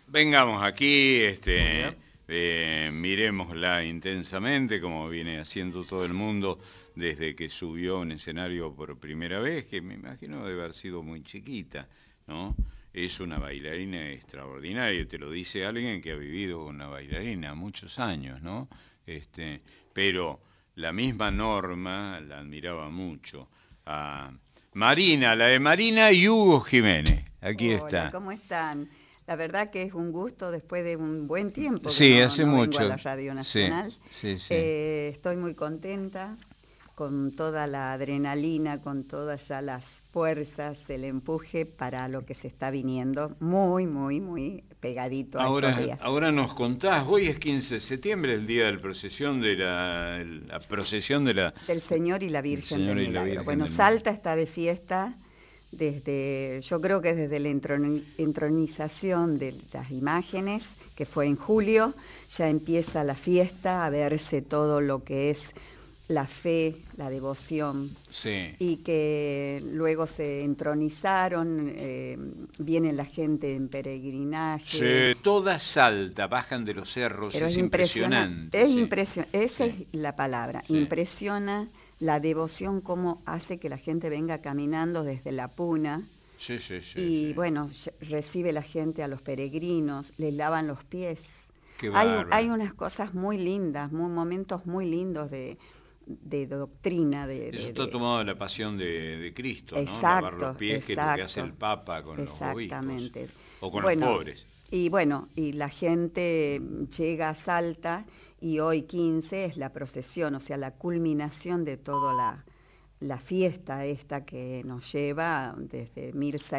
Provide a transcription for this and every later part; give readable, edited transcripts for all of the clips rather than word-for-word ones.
Vengamos aquí, Bien. miremosla intensamente, como viene haciendo todo el mundo desde que subió a un escenario por primera vez, que me imagino debe haber sido muy chiquita, ¿no? Es una bailarina extraordinaria, te lo dice alguien que ha vivido con una bailarina muchos años, ¿no? Pero la misma Norma la admiraba mucho. A Marina, la de Marina y Hugo Jiménez, aquí Hola, está. ¿cómo están? La verdad que es un gusto después de un buen tiempo que Sí, hace no vengo a mucho. la Radio Sí, Nacional. sí, sí. Estoy muy contenta con toda la adrenalina, con todas ya las fuerzas, el empuje para lo que se está viniendo muy, muy, muy pegadito a estos días. Ahora nos contás, hoy es 15 de septiembre, el día de la procesión la procesión de la Del Señor y la del Virgen Señor del y la Milagro. Virgen Bueno, del Milagro. Salta está de fiesta desde, yo creo que desde la entronización de las imágenes, que fue en julio, ya empieza la fiesta, a verse todo lo que es la fe, la devoción, Sí. y que luego se entronizaron, viene la gente en peregrinaje. Sí, toda Salta, bajan de los cerros, Pero es es impresionante, impresionante. Sí, esa sí, es la palabra, sí, impresiona la devoción, cómo hace que la gente venga caminando desde la puna sí, sí, sí, y sí. bueno, recibe la gente a los peregrinos, les lavan los pies. Qué Hay bárbaro. unas cosas muy lindas, momentos muy lindos de doctrina, Eso está tomado de la pasión de Cristo, ¿no? Lavar los Exacto, pies, que es lo que hace el exacto, Papa con los obispos. exactamente. O con los Bueno, pobres. y bueno, y la gente llega a Salta y hoy 15 es la procesión, o sea, la culminación de toda la fiesta esta que nos lleva desde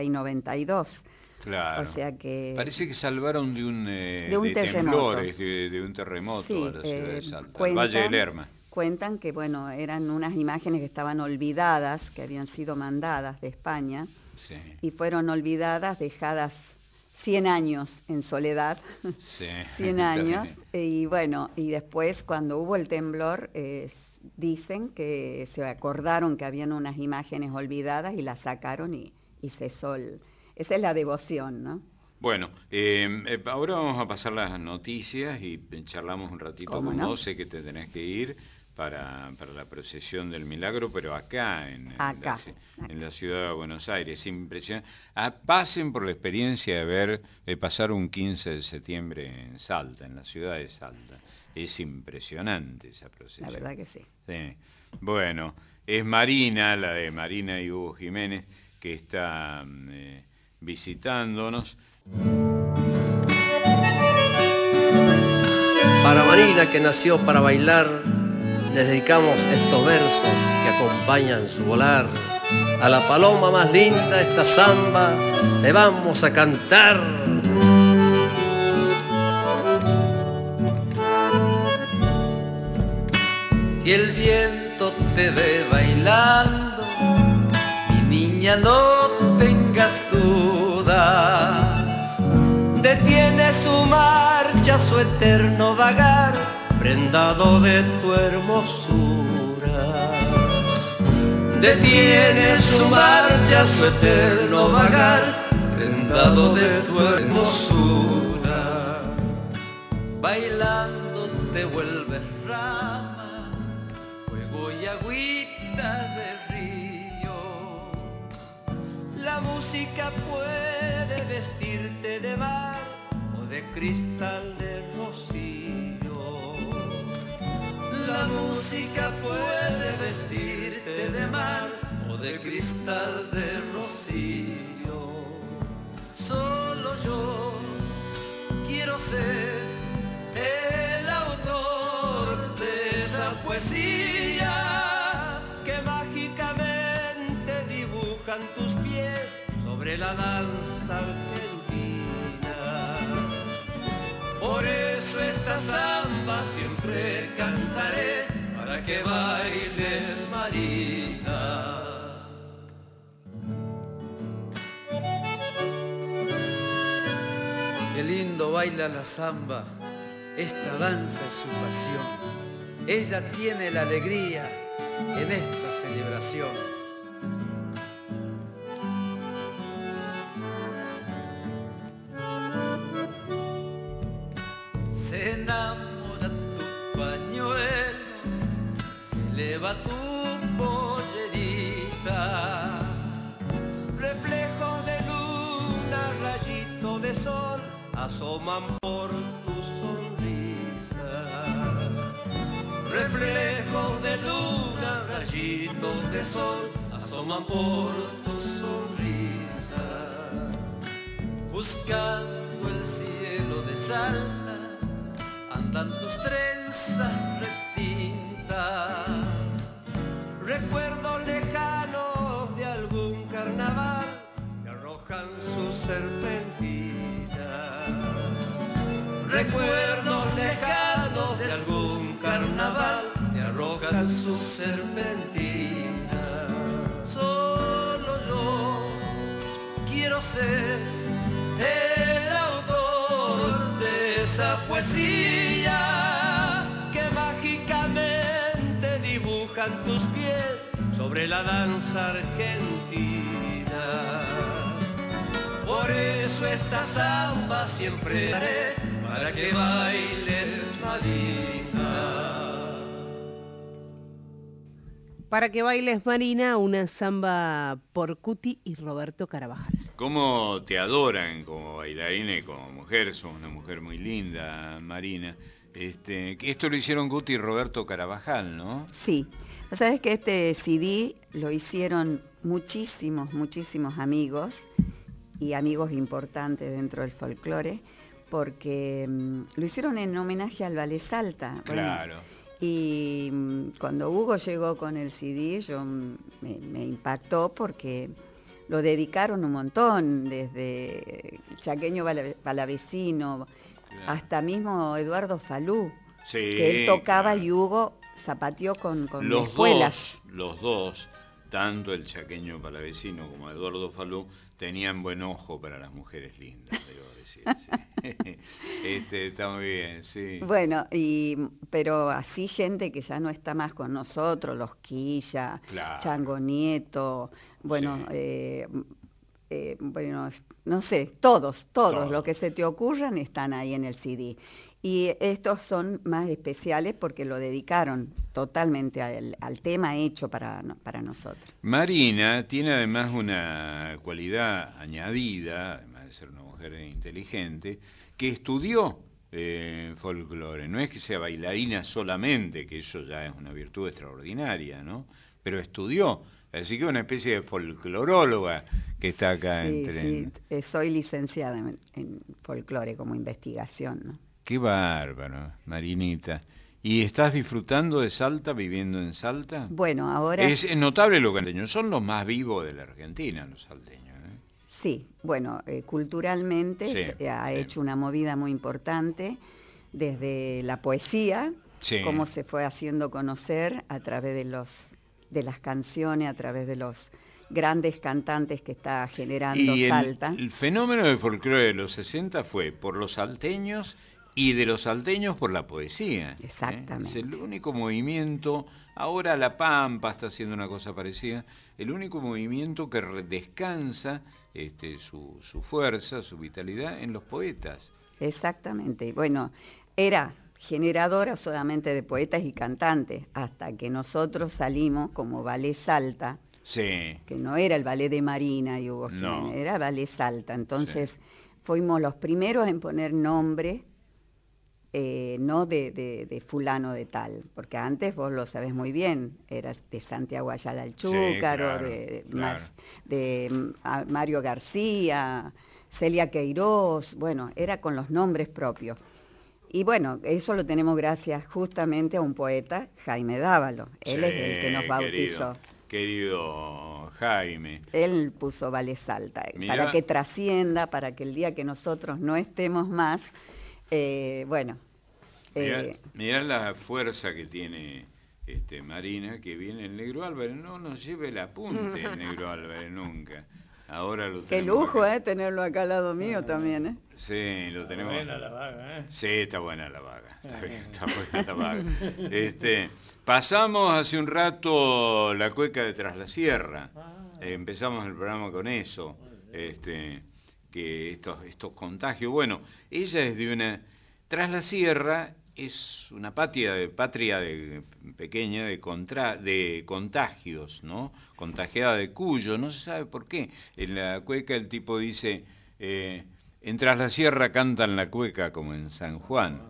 1692. O Claro. sea que Parece que salvaron de un de terremoto. temblores, de un terremoto a Sí, la ciudad de Salta, al Valle del Lerma. cuentan que bueno, eran unas imágenes que estaban olvidadas, que habían sido mandadas de España Sí, y fueron olvidadas, dejadas 100 años en soledad, sí. 100 Está años, bien. y bueno, y después cuando hubo el temblor, dicen que se acordaron que habían unas imágenes olvidadas y las sacaron y cesó esa es la devoción, ¿no? Bueno, ahora vamos a pasar las noticias y charlamos un ratito ¿Cómo con no? vos. Sé que te tenés que ir para la procesión del milagro, pero acá, Acá. en la ciudad de Buenos Aires, impresionante. Pasen por la experiencia de pasar un 15 de septiembre en Salta, en la ciudad de Salta. Es impresionante esa procesión. La verdad que sí. Sí. Bueno, es Marina, la de Marina y Hugo Jiménez, que está visitándonos. Para Marina, que nació para bailar, les dedicamos estos versos que acompañan su volar. A la paloma más linda esta samba le vamos a cantar. Si el viento te ve bailando, mi niña, no tengas dudas. Detiene su marcha, su eterno vagar, prendado de tu hermosura. Detiene su marcha, su eterno vagar, prendado de tu hermosura. Bailando te vuelves rama, fuego y agüita de río. La música puede vestirte de mar o de cristal de rocío. La música puede vestirte de mar o de cristal de rocío. Solo yo quiero ser el autor de esa poesía que mágicamente dibujan tus pies sobre la danza argentina. Por eso esta samba siempre cantaré para que bailes, Marina. Qué lindo baila la samba, esta danza es su pasión. Ella tiene la alegría en esta celebración. Se enamora tu pañuelo, se eleva tu pollerita. Reflejos de luna, rayitos de sol, asoman por tu sonrisa. Reflejos de luna, rayitos de sol, asoman por tu sonrisa. Buscando el cielo de Salta, andan tus trenzas retintas. Recuerdos lejanos de algún carnaval que arrojan sus serpentinas. Recuerdos lejanos de algún carnaval que arrojan sus serpentinas. Solo yo quiero ser el autor de esa poesía que mágicamente dibujan tus pies sobre la danza argentina. Por eso esta samba siempre haré para que bailes, Marina. Para que bailes, Marina, una samba por Cuti y Roberto Carabajal. ¿Cómo te adoran como bailarina y como mujer? Sos una mujer muy linda, Marina. Esto lo hicieron Cuti y Roberto Carabajal, ¿no? Sí. Sabes que este CD lo hicieron muchísimos amigos y amigos importantes dentro del folclore, porque lo hicieron en homenaje al Ballet Salta. Claro. Bueno, y cuando Hugo llegó con el CD, me impactó porque lo dedicaron un montón, desde Chaqueño Palavecino, claro, hasta mismo Eduardo Falú, sí, que él tocaba, claro, y Hugo zapateó con los escuelas. Los dos, tanto el Chaqueño Palavecino como Eduardo Falú, tenían buen ojo para las mujeres lindas, debo decir. Sí. Está muy bien, sí. Bueno, pero así gente que ya no está más con nosotros, los Quilla, claro, Chango Nieto, bueno, sí, bueno, no sé, todos, los que se te ocurran están ahí en el CD. Y estos son más especiales porque lo dedicaron totalmente al tema hecho para nosotros. Marina tiene además una cualidad añadida, además de ser una mujer inteligente, que estudió folclore. No es que sea bailarina solamente, que eso ya es una virtud extraordinaria, ¿no? Pero estudió. Así que una especie de folcloróloga que está acá Sí, soy licenciada en folclore como investigación, ¿no? Qué bárbaro, Marinita. ¿Y estás disfrutando de Salta, viviendo en Salta? Bueno, ahora... Es notable los salteños, son los más vivos de la Argentina, los salteños, ¿eh? Sí, bueno, culturalmente ha hecho una movida muy importante, desde la poesía, cómo se fue haciendo conocer a través de las canciones, a través de los grandes cantantes que está generando Salta. El fenómeno del folclore de los 60 fue por los salteños y de los salteños por la poesía. Exactamente. Es el único movimiento, ahora La Pampa está haciendo una cosa parecida, el único movimiento que descansa su fuerza, su vitalidad en los poetas. Exactamente. Bueno, era generadora solamente de poetas y cantantes, hasta que nosotros salimos como Ballet Salta, que no era el ballet de Marina y Hugo Jiménez, era el Ballet Salta. Entonces fuimos los primeros en poner nombre, no de fulano de tal, porque antes vos lo sabés muy bien, era de Santiago Ayala el Chúcaro, de Mario García, Celia Queiroz, bueno, era con los nombres propios. Y bueno, eso lo tenemos gracias justamente a un poeta, Jaime Dávalo. Él es el que nos bautizó. Querido Jaime. Él puso Ballet Salta, para que trascienda, para que el día que nosotros no estemos más, bueno. Mirá la fuerza que tiene Marina, que viene el Negro Álvarez. No nos lleve el apunte el Negro Álvarez nunca. Ahora lo tenemos. Qué lujo, tenerlo acá al lado mío también, Sí, lo tenemos. Está buena la vaga, Sí, está buena la vaga. Está bien, está buena la vaga. Pasamos hace un rato la cueca de Tras la Sierra. Empezamos el programa con eso. Que estos contagios. Bueno, ella es de Tras la Sierra es una patria pequeña de contagios, ¿no? Contagiada de Cuyo, no se sabe por qué. En la cueca el tipo dice, en Tras la Sierra cantan la cueca como en San Juan.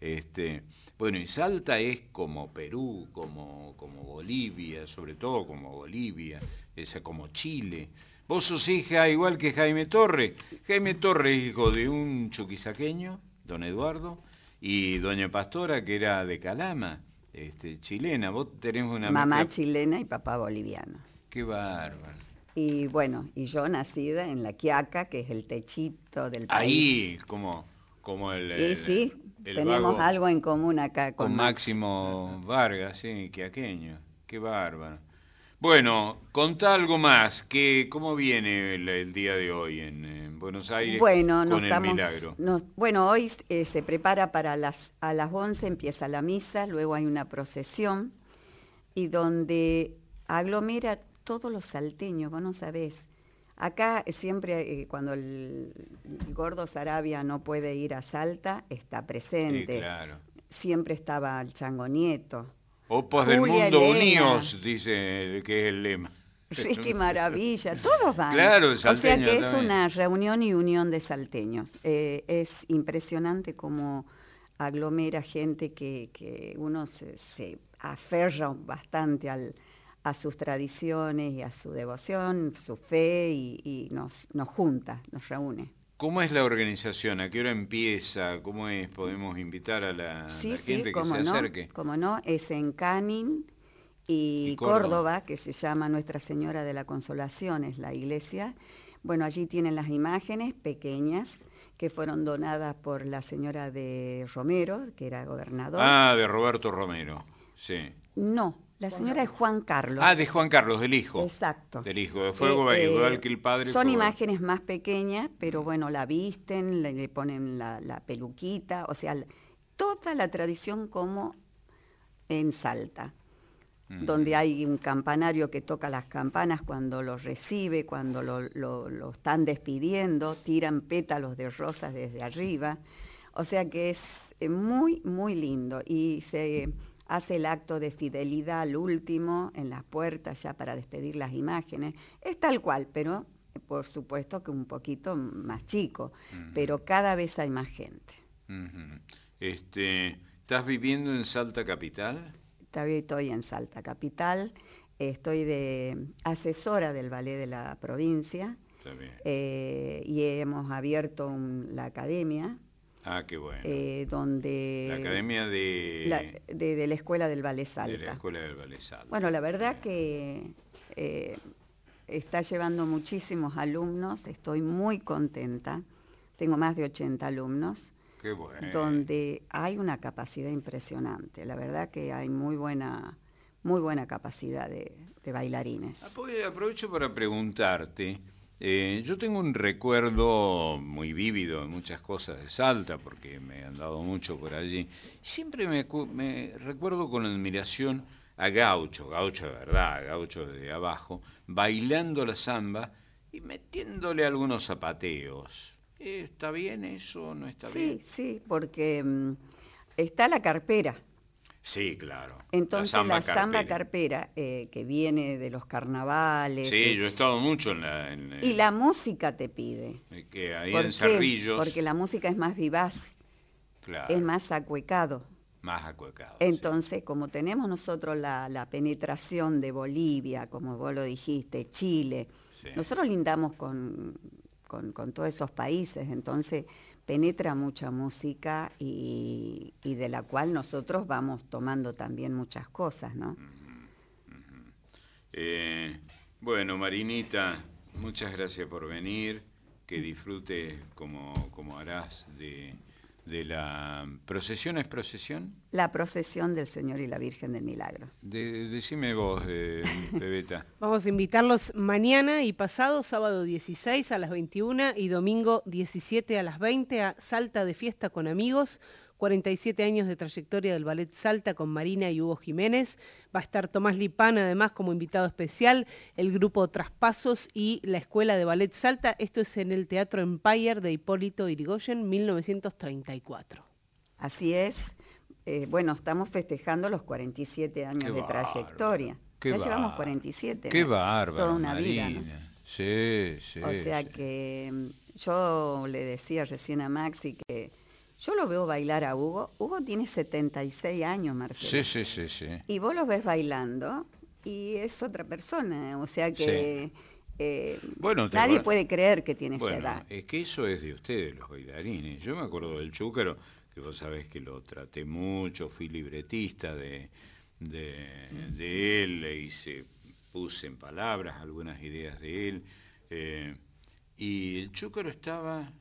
Bueno, y Salta es como Perú, como Bolivia, sobre todo como Bolivia, como Chile. Vos sos hija igual que Jaime Torre. Jaime Torre es hijo de un chuquisaqueño, don Eduardo, y doña Pastora, que era de Calama, chilena. Vos tenés una mamá mezcla... chilena y papá boliviano. Qué bárbaro. Y bueno, y yo nacida en La Quiaca, que es el techito del país. Ahí, como el... sí, el tenemos vago algo en común acá con Máximo Vargas, sí, quiaqueño. Qué bárbaro. Bueno, contá algo más, ¿cómo viene el día de hoy en Buenos Aires con el milagro? Bueno, hoy se prepara a las 11 empieza la misa, luego hay una procesión y donde aglomera todos los salteños, vos no sabés. Acá siempre cuando el Gordo Sarabia no puede ir a Salta, está presente. Sí, claro. Siempre estaba el Chango Nieto. Opos del Julia mundo Elena. unidos, dice que es el lema. Ricky Maravilla, todos van. Claro, o sea salteño que es también. una reunión y unión de salteños. Es impresionante cómo aglomera gente que uno se aferra bastante a sus tradiciones y a su devoción, su fe, y nos junta, nos reúne. ¿Cómo es la organización? ¿A qué hora empieza? ¿Cómo es? ¿Podemos invitar a la gente que se acerque? Cómo no, es en Canin y Córdoba, que se llama Nuestra Señora de la Consolación, es la iglesia. Bueno, allí tienen las imágenes pequeñas que fueron donadas por la señora de Romero, que era gobernador. Ah, de Roberto Romero, sí. No, la señora es Juan Carlos. Ah, de Juan Carlos, del hijo. Exacto. Del hijo, fue igual que el padre. Son imágenes más pequeñas, pero bueno, la visten, le ponen la peluquita, o sea, toda la tradición como en Salta, donde hay un campanario que toca las campanas cuando lo recibe, cuando lo están despidiendo, tiran pétalos de rosas desde arriba, o sea que es muy, muy lindo, y se hace el acto de fidelidad al último en las puertas ya para despedir las imágenes. Es tal cual, pero por supuesto que un poquito más chico, pero cada vez hay más gente. ¿Estás viviendo en Salta Capital? Todavía estoy en Salta Capital, estoy de asesora del ballet de la provincia, y hemos abierto la academia. Ah, qué bueno. Donde la academia de la Escuela del Ballet Salta. De la Escuela del Ballet Salta. Bueno, la verdad que está llevando muchísimos alumnos, estoy muy contenta. Tengo más de 80 alumnos. Qué bueno. Donde hay una capacidad impresionante. La verdad que hay muy buena capacidad de bailarines. Aprovecho para preguntarte. Yo tengo un recuerdo muy vívido de muchas cosas de Salta, porque me han dado mucho por allí. Siempre me recuerdo con admiración a Gaucho de verdad, Gaucho de abajo, bailando la samba y metiéndole algunos zapateos. ¿Está bien eso? ¿No está bien? Sí, porque está la carpera. Sí, claro. Entonces la samba carpera, que viene de los carnavales. Sí, yo he estado mucho en y la música te pide. Que ahí en Cerrillos. Porque la música es más vivaz. Claro. Es más acuecado. Más acuecado. Entonces, sí. Como tenemos nosotros la penetración de Bolivia, como vos lo dijiste, Chile, sí. Nosotros lindamos con todos esos países, entonces penetra mucha música y de la cual nosotros vamos tomando también muchas cosas, ¿no? Bueno, Marinita, muchas gracias por venir, que disfrutes como harás de la procesión. ¿Es procesión? La procesión del Señor y la Virgen del Milagro. Decime vos, Pebeta. Vamos a invitarlos mañana y pasado, sábado 16 a las 21 y domingo 17 a las 20 a Salta de Fiesta con Amigos. 47 años de trayectoria del Ballet Salta con Marina y Hugo Jiménez. Va a estar Tomás Lipán además como invitado especial, el grupo Traspasos y la Escuela de Ballet Salta. Esto es en el Teatro Empire de Hipólito Yrigoyen, 1934. así es. Bueno, estamos festejando los 47 años Qué de trayectoria. Ya llevamos 47. Qué ¿no? bárbaro, Toda una Marina. vida, ¿no? Sí, sí. O sea sí. que yo le decía recién a Maxi que yo lo veo bailar a Hugo. Hugo tiene 76 años, Marcelo. Sí. Y vos lo ves bailando y es otra persona. O sea que Bueno, nadie puede creer que tiene esa Bueno, edad. es que eso es de ustedes, los bailarines. Yo me acuerdo del Chúcaro, que vos sabés que lo traté mucho, fui libretista de él, y puse en palabras algunas ideas de él. Y el Chúcaro estaba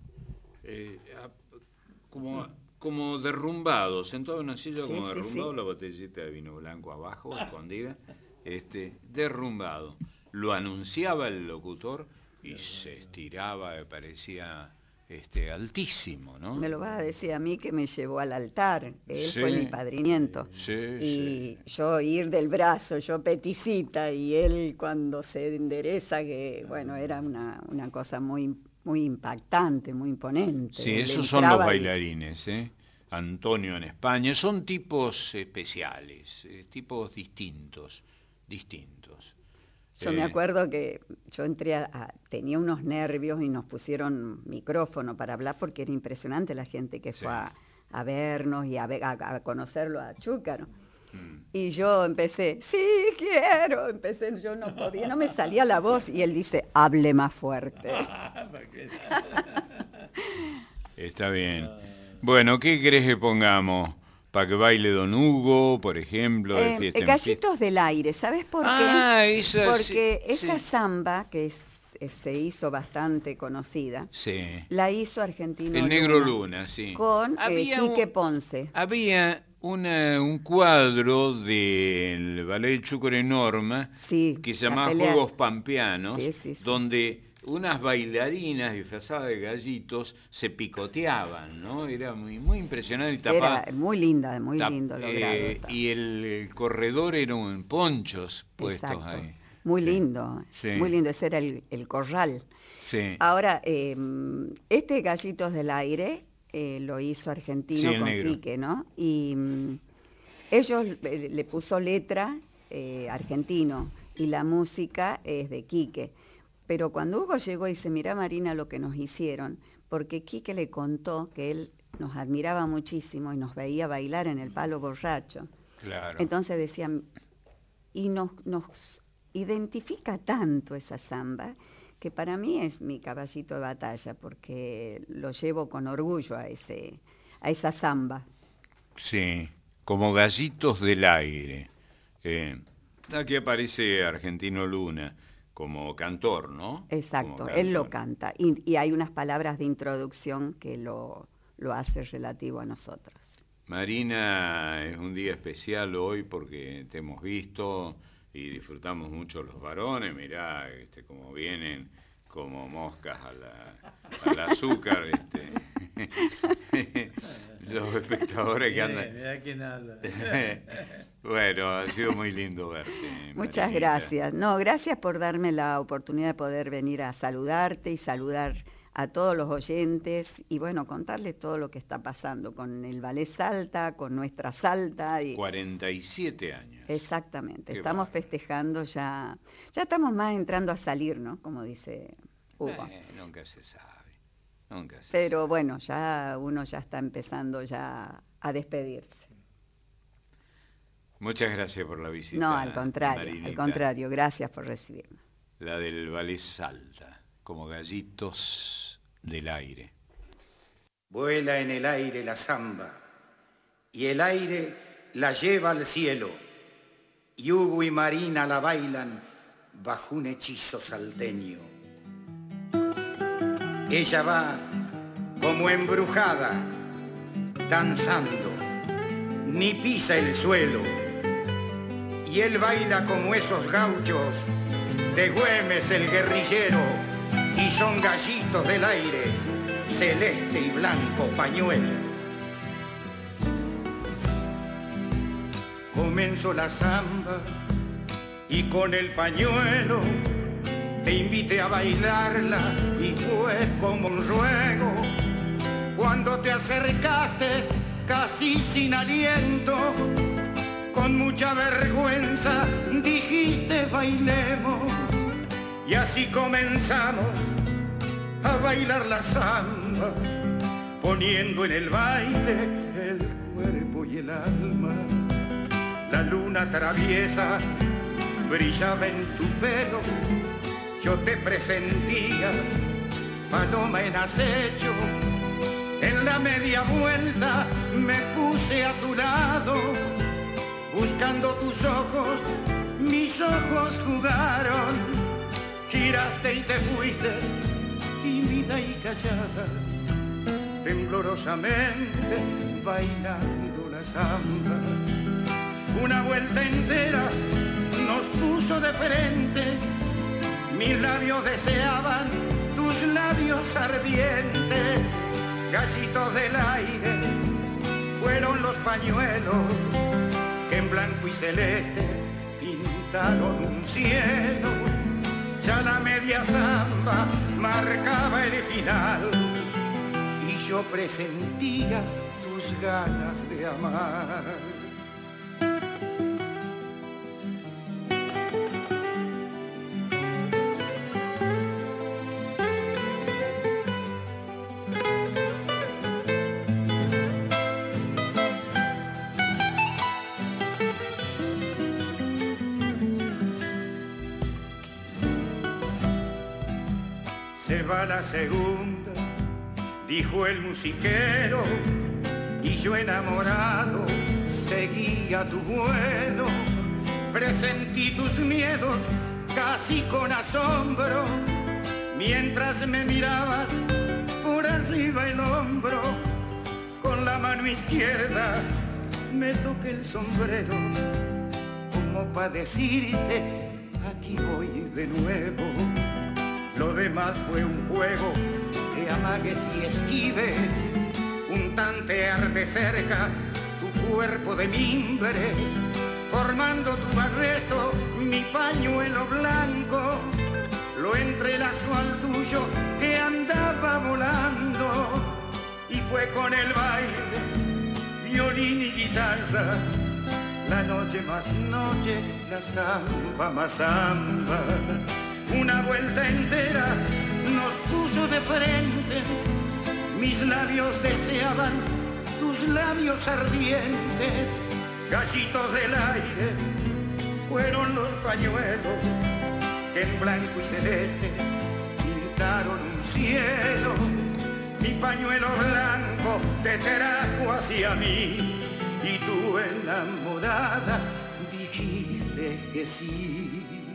como derrumbado, sentado en una silla Sí, como sí, derrumbado, sí. la botellita de vino blanco abajo, escondida, derrumbado. Lo anunciaba el locutor y se estiraba, me parecía altísimo, ¿no? Me lo vas a decir a mí que me llevó al altar. Él Sí. fue mi padrinamiento. Sí, Y yo ir del brazo, yo peticita, y él cuando se endereza, que bueno, era una cosa muy, muy impactante, muy imponente. Sí, Él esos son los entraba y- bailarines, ¿eh? Antonio en España, son tipos especiales, tipos distintos. Yo me acuerdo que yo entré tenía unos nervios y nos pusieron micrófono para hablar porque era impresionante la gente que Sí. fue a vernos y a conocerlo a Chúcaro. Y yo empecé, sí, quiero, yo no podía, no me salía la voz y él dice, hable más fuerte. Está bien. Bueno, ¿qué querés que pongamos? Para que baile Don Hugo, por ejemplo, de fiesta en fiesta. Gallitos del aire, ¿sabes por qué? Ah, esa, Porque sí, esa sí. samba que se hizo bastante conocida, Sí. la hizo Argentino El Negro Luna, sí. con Había Quique Ponce. Había un cuadro del Ballet Chúcaro en Norma Sí, que se la llamaba pelea. Juegos Pampeanos, Sí. donde unas bailarinas disfrazadas de gallitos se picoteaban, ¿no? Era muy impresionante y tapaba. Era muy linda, muy tap- lindo logrado. Está. y el corredor eran ponchos puestos Exacto. ahí. Muy Sí. lindo, Sí. muy lindo. Ese era el corral. Sí. Ahora, este Gallitos del Aire lo hizo Argentino Sí, el con negro. Quique, ¿no? Y ellos le puso letra Argentino y la música es de Quique. Pero cuando Hugo llegó y dice, mirá Marina lo que nos hicieron, porque Quique le contó que él nos admiraba muchísimo y nos veía bailar en el Palo Borracho. Claro. Entonces decían, y nos identifica tanto esa samba, que para mí es mi caballito de batalla, porque lo llevo con orgullo a esa samba. Sí, como Gallitos del Aire. Aquí aparece Argentino Luna como cantor, ¿no? Exacto, Como él lo cantor. canta. Y hay unas palabras de introducción que lo hace relativo a nosotros. Marina, es un día especial hoy porque te hemos visto y disfrutamos mucho los varones. Mirá como vienen como moscas al azúcar. Los espectadores que andan. Mirá quién habla. Bueno, ha sido muy lindo verte. Muchas Marinita. gracias. No, gracias por darme la oportunidad de poder venir a saludarte y saludar a todos los oyentes y bueno, contarles todo lo que está pasando con el Ballet Salta, con nuestra Salta. 47 años. Exactamente, Qué estamos bárbaro. festejando ya estamos más entrando a salir, ¿no? Como dice Hugo. Nunca se sabe. Nunca se Pero sabe. bueno, ya uno ya está empezando ya a despedirse. Muchas gracias por la visita. No, al Marinita. contrario, gracias por recibirme. La del Ballet Salta, como Gallitos del Aire. Vuela en el aire la zamba, y el aire la lleva al cielo, y Hugo y Marina la bailan bajo un hechizo salteño. Ella va como embrujada, danzando, ni pisa el suelo, y él baila como esos gauchos de Güemes el guerrillero, y son gallitos del aire, celeste y blanco pañuelo. Comenzó la zamba y con el pañuelo te invité a bailarla y fue como un ruego. Cuando te acercaste casi sin aliento, con mucha vergüenza dijiste bailemos, y así comenzamos a bailar la samba, poniendo en el baile el cuerpo y el alma. La luna traviesa brillaba en tu pelo, yo te presentía, paloma en acecho. En la media vuelta me puse a tu lado, buscando tus ojos, mis ojos jugaron. Giraste y te fuiste, tímida y callada, temblorosamente bailando la samba. Una vuelta entera nos puso de frente, mis labios deseaban tus labios ardientes. Gallitos del aire fueron los pañuelos que en blanco y celeste pintaron un cielo. Ya la media samba marcaba el final y yo presentía tus ganas de amar. Se va la segunda, dijo el musiquero, y yo enamorado seguía tu vuelo. Presentí tus miedos casi con asombro, mientras me mirabas por arriba el hombro. Con la mano izquierda me toqué el sombrero, como para decirte, aquí voy de nuevo. Lo demás fue un juego de amagues y esquives, un tantear de cerca tu cuerpo de mimbre, formando tu barreto, mi pañuelo blanco, lo entrelazó al tuyo que andaba volando, y fue con el baile, violín y guitarra, la noche más noche, la samba más samba. Una vuelta entera nos puso de frente, mis labios deseaban tus labios ardientes. Gallitos del aire fueron los pañuelos que en blanco y celeste pintaron un cielo. Mi pañuelo blanco te trajo hacia mí y tú enamorada dijiste que sí.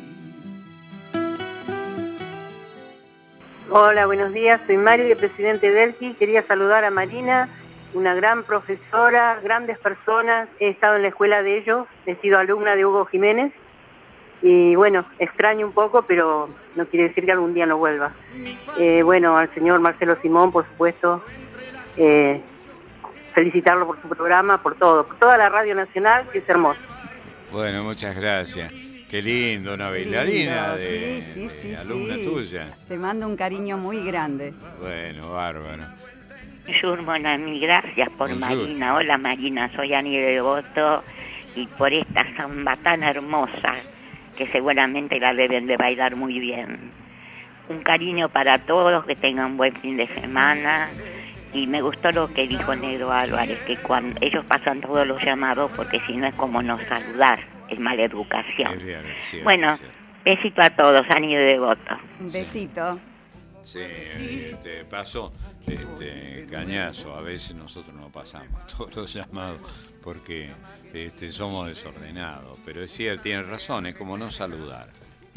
Hola, buenos días, soy Mari de Presidente Delqui. Quería saludar a Marina, una gran profesora, grandes personas. He estado en la escuela de ellos, he sido alumna de Hugo Jiménez y bueno, extraño un poco, pero no quiere decir que algún día no vuelva. Bueno, al señor Marcelo Simón, por supuesto, felicitarlo por su programa, por todo, por toda la Radio Nacional, que es hermoso. Bueno, muchas gracias. Qué lindo, una bailarina sí, de alumna tuya. Te mando un cariño muy grande. Bueno, bárbaro. Mil gracias por Marina. Hola Marina, soy Ani de Devoto y por esta samba tan hermosa que seguramente la deben de bailar muy bien. Un cariño para todos, que tengan buen fin de semana. Y me gustó lo que dijo Negro Álvarez, que cuando ellos pasan todos los llamados, porque si no es como no saludar, es mala educación. Bueno, besito a todos, Ani de Devoto. Un besito. Sí, paso cañazo, a veces nosotros no pasamos todos los llamados porque somos desordenados, pero es cierto, tienes razón, es como no saludar,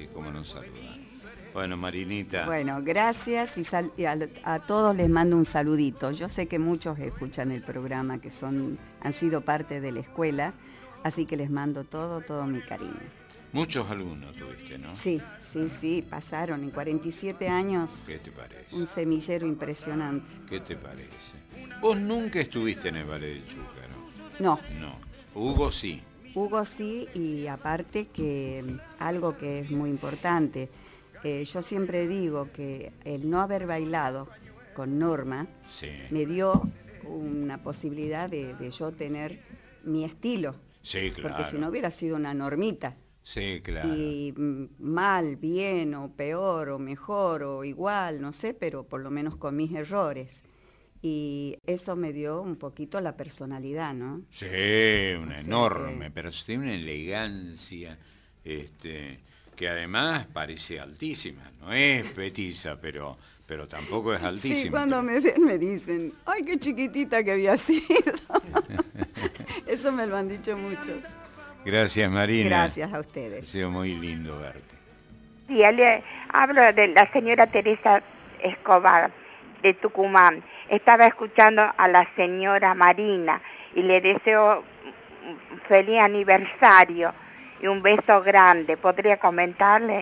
Bueno, Marinita. Bueno, gracias y a todos les mando un saludito. Yo sé que muchos escuchan el programa, que han sido parte de la escuela, así que les mando todo mi cariño. Muchos alumnos tuviste, ¿no? Sí, pasaron en 47 años. ¿Qué te parece? Un semillero impresionante. ¿Qué te parece? Vos nunca estuviste en el Ballet del Chúcaro. No. Hugo sí. Hugo sí, y aparte que algo que es muy importante, yo siempre digo que el no haber bailado con Norma me dio una posibilidad de yo tener mi estilo. Sí, claro. Porque si no hubiera sido una normita. Sí, claro. Y mal, bien, o peor, o mejor, o igual, no sé, pero por lo menos con mis errores. Y eso me dio un poquito la personalidad, ¿no? Sí, una enorme, pero sí una elegancia, que además parece altísima. No es petiza, pero tampoco es altísima. Sí, cuando me ven me dicen, ¡ay, qué chiquitita que había sido! Eso me lo han dicho muchos. Gracias, Marina. Gracias a ustedes. Ha sido muy lindo verte. Sí, le hablo de la señora Teresa Escobar, de Tucumán. Estaba escuchando a la señora Marina y le deseo un feliz aniversario y un beso grande. ¿Podría comentarle?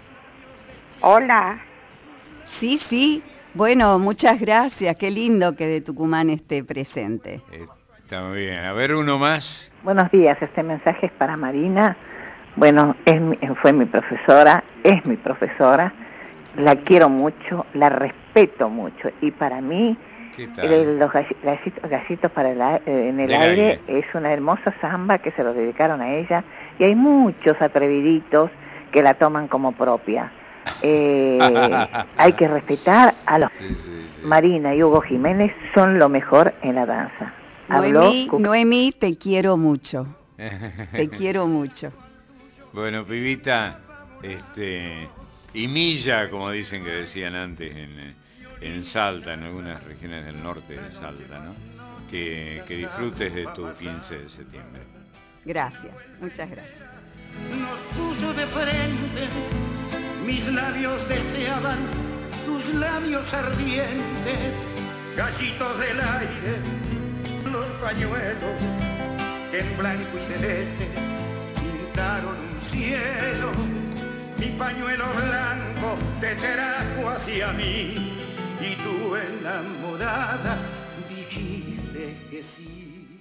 Hola. Sí, sí. Bueno, muchas gracias. Qué lindo que de Tucumán esté presente. Está muy bien. A ver, uno más. Buenos días, este mensaje es para Marina. Bueno, fue mi profesora, es mi profesora. La quiero mucho, la respeto mucho. Y para mí, los gasitos para en el aire es una hermosa samba que se lo dedicaron a ella. Y hay muchos atreviditos que la toman como propia. Hay que respetar a los... Sí. Marina y Hugo Jiménez son lo mejor en la danza. Noemí, te quiero mucho. Te quiero mucho. Bueno, pibita, y milla, como dicen que decían antes en Salta, en algunas regiones del norte de Salta, ¿no? Que disfrutes de tu 15 de septiembre. Gracias, muchas gracias. Nos puso de frente, mis labios deseaban tus labios ardientes, gallitos del aire, los pañuelos que en blanco y celeste pintaron un cielo. Mi pañuelo blanco te trajo hacia mí y tú enamorada dijiste que sí.